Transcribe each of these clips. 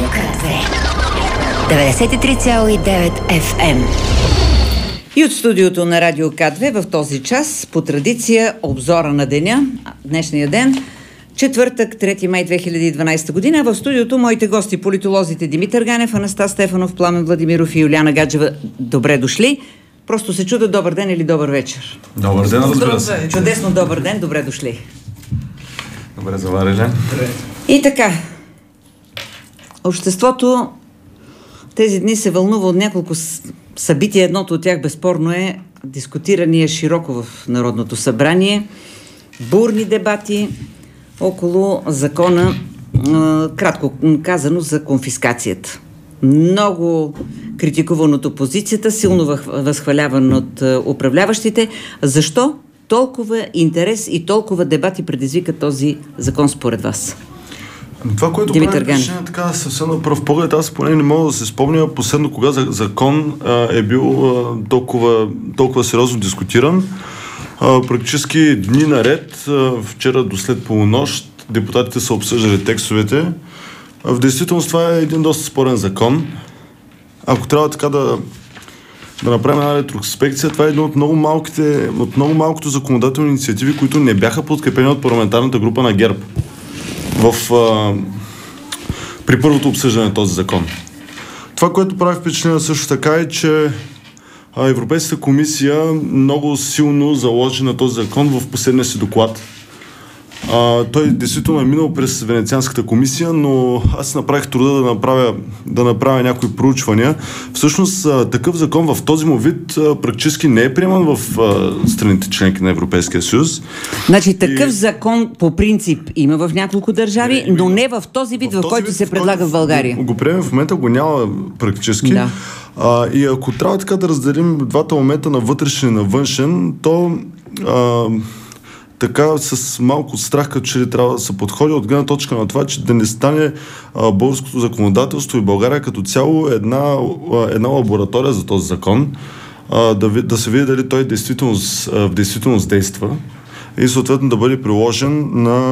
Радио К2 93,9 FM. И от студиото на Радио К2 в този час по традиция обзора на деня, днешния ден, четвъртък, 3 май 2012 година. В студиото моите гости, политолозите Димитър Ганев, Анастас Стефанов, Пламен Владимиров и Юлиана Гаджева. Добре дошли. Просто се чуда добър ден или добър вечер. Добър ден, разбира се. Чудесно добър ден, добре дошли. Добре заварили. И така, обществото тези дни се вълнува от няколко събития. Едното от тях безспорно е дискутирания широко в Народното събрание. Бурни дебати около закона, кратко казано, за конфискацията. Много критикуван от опозицията, силно възхваляван от управляващите. Защо толкова интерес и толкова дебати предизвика този закон според вас? Това, което прави впечатление, така съвсем на пръв поглед, аз поне не мога да се спомня последно кога закон е бил толкова сериозно дискутиран. Практически дни наред, вчера до след полунощ, депутатите са обсъждали текстовете. В действителност това е един доста спорен закон. Ако трябва така да направим една ретроспекция, това е един от много малкото законодателни инициативи, които не бяха подкрепени от парламентарната група на ГЕРБ при първото обсъждане на този закон. Това, което прави впечатление също така е, че Европейската комисия много силно заложи на този закон в последния си доклад. Той действително е минал през Венецианската комисия, но аз направих труда да направя някои проучвания. Всъщност такъв закон в този му вид практически не е приеман в страните членки на Европейския съюз. Значи такъв закон по принцип има в няколко държави, но не в този вид, в който се предлага в България. Го приемем в момента, го няма практически. Да. И ако трябва така да разделим двата момента на вътрешен и на външен, то така с малко страх, като че ли трябва да се подходи от гледна точка на това, че да не стане българското законодателство и България като цяло една лаборатория за този закон, да се види дали той в действителност действа и съответно да бъде приложен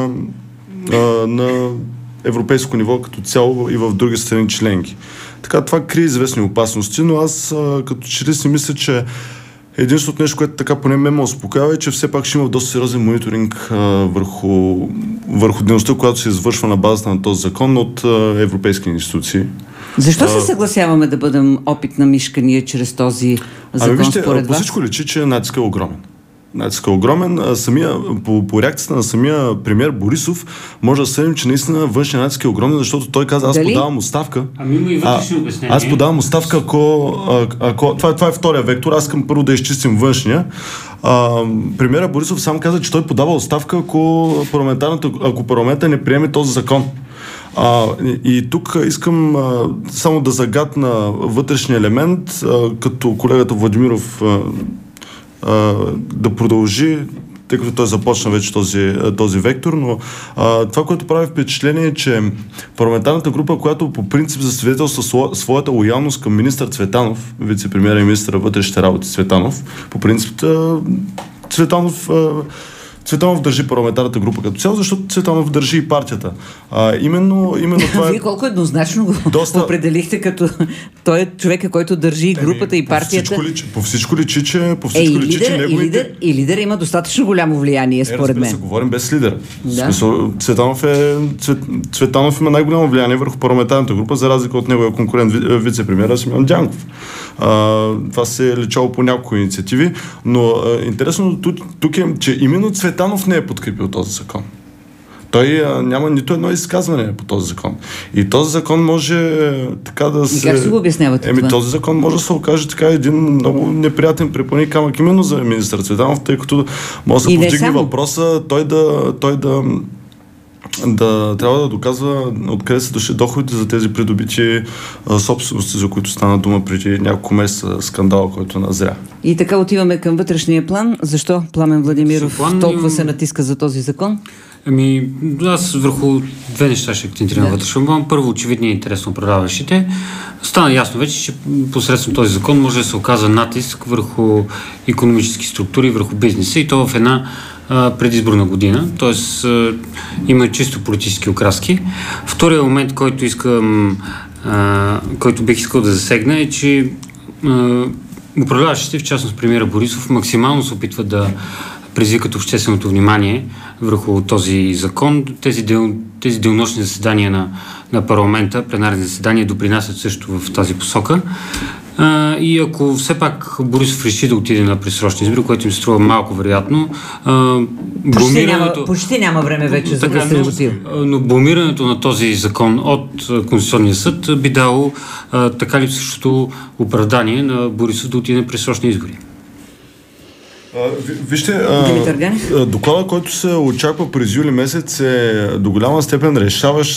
на европейско ниво като цяло и в други страни членки. Така, това крие известни опасности, но аз като че ли си мисля, че единственото нещо, което така поне ме успокоява, е, че все пак ще има доста сериозен мониторинг върху дейността, която се извършва на базата на този закон от европейски институции. Защо се съгласяваме да бъдем опитна мишка ние чрез този закон, според вас? По всичко личи, че натискът е огромен. Натискът е огромен. По реакцията на самия премиер Борисов може да съдим, че наистина външният натиск е огромен, защото той каза, аз подавам оставка. Има и вътрешни обяснения. Аз подавам оставка, ако това е втория вектор, аз искам първо да изчистим външния. Премиера Борисов сам каза, че той подава оставка, ако парламента не приеме този закон. И тук искам само да загатна вътрешния елемент, като колегата Владимиров да продължи, тъй като той започна вече този вектор, но това, което прави впечатление е, че парламентарната група, която по принцип засвидетелства своята лоялност към министър Цветанов, вице-премиера и министър вътрешните работи Цветанов, по принцип Цветанов държи парламентарната група като цяло, защото Цветанов държи и партията. Именно това е... Вие колко еднозначно го определихте като той е човека, който държи и групата и партията. По всичко личи, че и лидер има достатъчно голямо влияние, според мен. Говорим без лидер. Да. Цветанов има най-голямо влияние върху парламентарната група, за разлика от неговия конкурент вице-премиера Симеон Дянков. Това се е лечало по няколко инициативи, но интересно тук е, че именно Цветанов не е подкрепил този закон. Той няма нито едно изказване по този закон. И този закон може така да се... И как си го обяснявате това? Този закон може да се окаже така един много неприятен препъни камък именно за министър Цветанов, тъй като може да се повдигне въпроса той да трябва да доказва откъде са дошли доходите за тези придобити собствености, за които стана дума преди няколко месеца, скандала, който назря. И така отиваме към вътрешния план. Защо Пламен Владимиров толкова се натиска за този закон? Аз върху две неща ще акцентирам вътрешен план. Първо, очевидно интерес на управляващите. Стана ясно вече, че посредством този закон може да се оказа натиск върху икономически структури, върху бизнеса и то в една предизборна година, т.е. има чисто политически окраски. Втория момент, който бих искал да засегна е, че управляващите, в частност премиера Борисов, максимално се опитват да предизвикат общественото внимание върху този закон. Тези делнощни заседания на парламента, пленарни заседания, допринасят също в тази посока. И ако все пак Борисов реши да отиде на предсрочни избори, което им се струва малко вероятно, почти няма време вече за да се отиде. Но бламирането на този закон от Конституционния съд би дало така ли същото оправдание на Борисов да отиде на предсрочни избори. Вижте, доклада, който се очаква през юли месец, е до голяма степен решаващ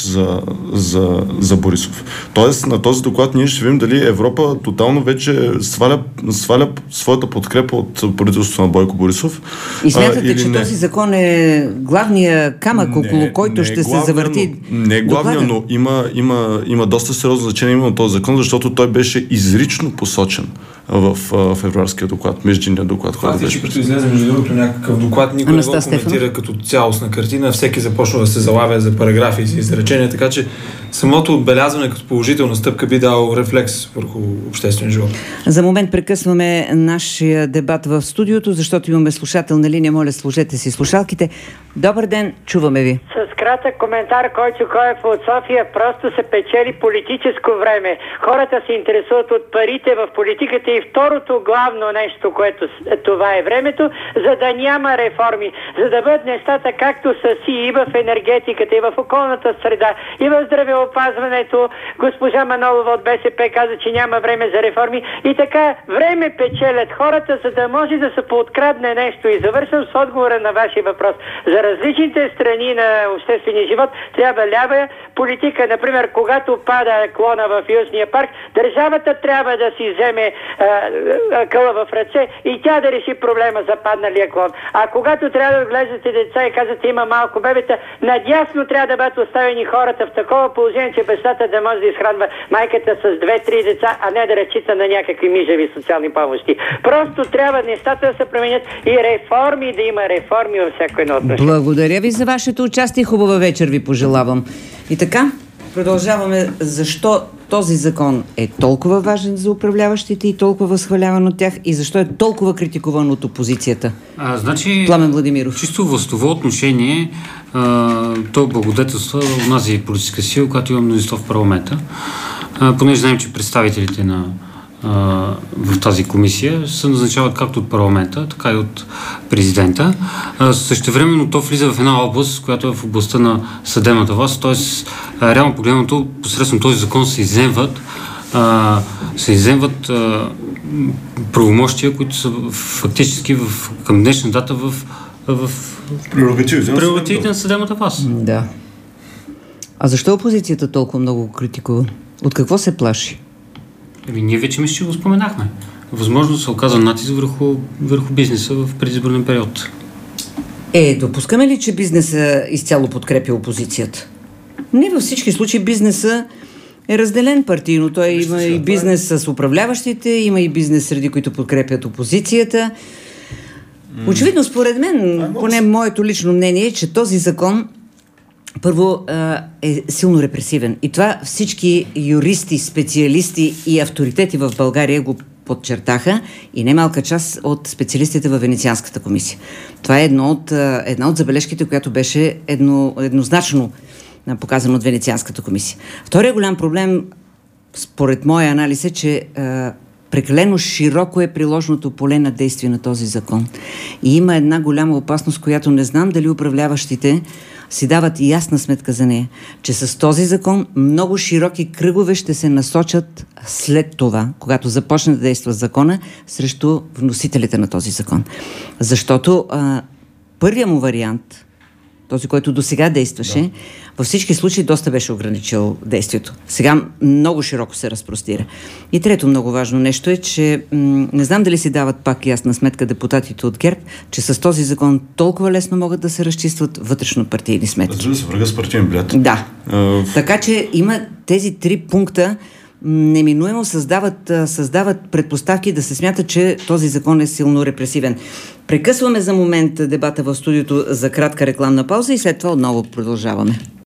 за Борисов. Тоест, на този доклад ние ще видим дали Европа тотално вече сваля своята подкрепа от правителството на Бойко Борисов. И смятате, че този закон е главния камък, около който ще се завърти. Не е главния, но има доста сериозно значение именно този закон, защото той беше изрично посочен в февруарския доклад, междинния доклад, който беше. Като излезе между другото някакъв доклад, никой не го коментира като цялостна картина, всеки започва да се залавя за параграфи и за изречения, така че самото отбелязване като положителна стъпка би дал рефлекс върху обществен живот. За момент прекъсваме нашия дебат в студиото, защото имаме слушател на линия. Моля, сложете си слушалките. Добър ден, чуваме ви. С кратък коментар, Койчо Коев от София, просто се печели политическо време. Хората се интересуват от парите в политиката и второто главно нещо, което това е времето, за да няма реформи, за да бъдат нещата както са си и в енергетиката, и в околната среда, и в здравеопазването. Госпожа Манолова от БСП каза, че няма време за реформи и така време печелят хората, за да може да се пооткрадне нещо. И завършвам с отговора на вашия въпрос. За различните страни на обществения живот трябва лява политика. Например, когато пада клона в Южния парк, държавата трябва да си вземе къла в ръце и тя да реши проблема за падналия клон. А когато трябва да отглеждате деца и казвате има малко бебета, надясно трябва да бъдат оставени хората в такова положение, че бащата да може да изхранва майката с 2-3 деца, а не да разчита на някакви мижави социални помощи. Просто трябва нещата да се променят и реформи, да има реформи във всяко едно отношение. Благодаря ви за вашето участие. Хубава вечер ви пожелавам. И така, продължаваме защо този закон е толкова важен за управляващите и толкова възхваляван от тях и защо е толкова критикуван от опозицията. Значи, Пламен Владимиров. Чисто властово отношение то благодетелства онази политическа сила, която има мнозинство в парламента. Понеже знаем, че представителите в тази комисия се назначават както от парламента, така и от президента. Същевременно то влиза в една област, която е в областта на съдебната власт, т.е. реално погледнато посредством този закон се изземват правомощия, които са фактически към днешна дата в прерогативите на съдебната власт. Да. А защо опозицията толкова много критикува? От какво се плаши? Ние вече мисля, че го споменахме. Възможно се оказа натиск върху бизнеса в предизборен период. Допускаме ли, че бизнеса изцяло подкрепя опозицията? Не във всички случаи бизнеса е разделен партийно. Той има и бизнес с управляващите, има и бизнес среди които подкрепят опозицията. Очевидно, според мен, поне моето лично мнение е, че този закон първо е силно репресивен. И това всички юристи, специалисти и авторитети в България го подчертаха и немалка част от специалистите във Венецианската комисия. Това е една от забележките, която беше еднозначно показано от Венецианската комисия. Втория голям проблем, според моя анализ, е, че прекалено широко е приложното поле на действие на този закон. И има една голяма опасност, която не знам дали управляващите си дават ясна сметка за нея, че с този закон много широки кръгове ще се насочат след това, когато започне да действа закона, срещу вносителите на този закон. Защото първият му вариант, този, който досега действаше, във всички случаи доста беше ограничил действието. Сега много широко се разпростира. И трето много важно нещо е, че не знам дали си дават пак ясна сметка депутатите от ГЕРБ, че с този закон толкова лесно могат да се разчистват вътрешно-партийни сметки. Да се врага с партиен блят. Да. Така че има тези 3 пункта, неминуемо създават предпоставки да се смята, че този закон е силно репресивен. Прекъсваме за момент дебата в студиото за кратка рекламна пауза и след това отново продължаваме.